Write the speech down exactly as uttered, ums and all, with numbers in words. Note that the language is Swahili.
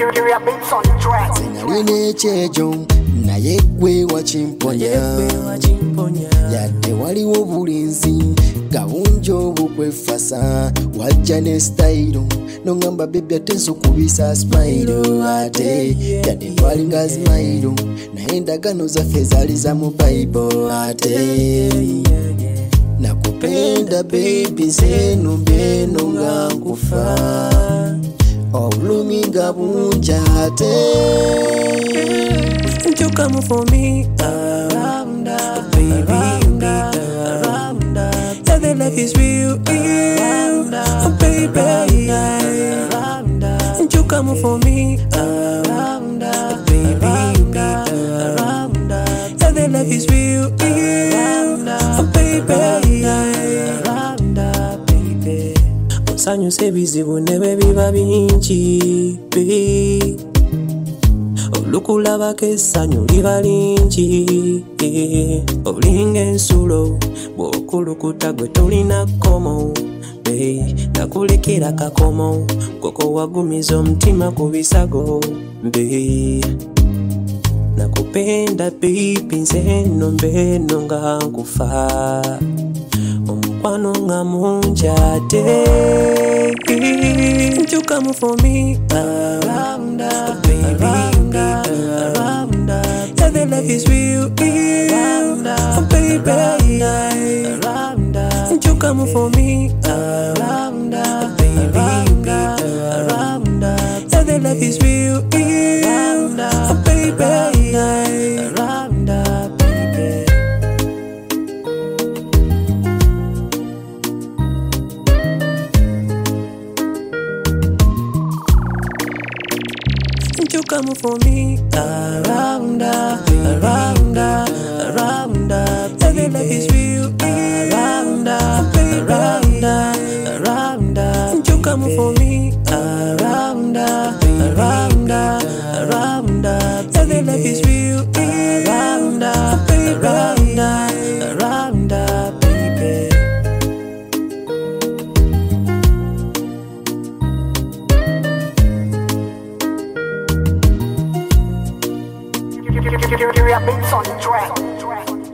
Senaline chejo na yegwe wachimponya yadde waliwo bulinzi gabunjo bukwefasa wajja ne style nongamba baby atenso kubisa smile ate yadde twalinga smile naye endagano zaffe zaali za mu Bible ate nakupenda baby zeno beno nga nkufa obulumi nga bunjate. You come for me around up, baby, around up, around up. Tell the life is real, real, oh, baby. Around up, you come for me around up, baby, around up. Tell the life is real, real, oh, baby. Around up, baby. Osanyu se bizibu nebe biba bingi, baby. Olukulaba kessanyu liba lingi olinga ensulo bw'okulukuta gwe tolina kkomo nakulekera kakomo koko wagumiza omutima ku bisago nakupenda baby nze nno mbeno nga nkufa omukwano nga munjate. You come for me around up, baby, around up. Tell the life is real, real, oh, baby. Around up, you come for me around up, baby, around up. Tell the life is real, real, oh, baby. Around up, baby. You come for me around up, around up, around up. Tell the life is real, around up, around up, around up. You come for me around up, around up, around up. Tell the life is real, around up, around up, around up, baby. Beats on the track.